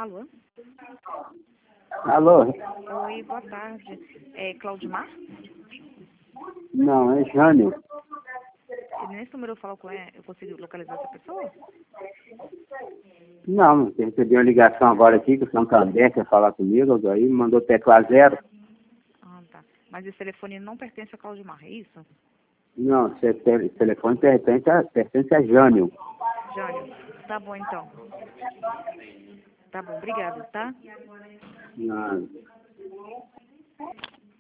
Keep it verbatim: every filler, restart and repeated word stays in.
Alô? Alô? Oi, boa tarde. É Claudimar? Não, é Jânio. Nesse número eu falo com ela, eu consigo localizar essa pessoa? Não, você recebeu uma ligação agora aqui que o Santander quer falar comigo, aí me mandou tecla zero. Ah, tá. Mas esse telefone não pertence a Claudimar, é isso? Não, esse te- telefone pertence a, pertence a Jânio. Jânio, tá bom então. Tá bom, obrigado, tá? Não.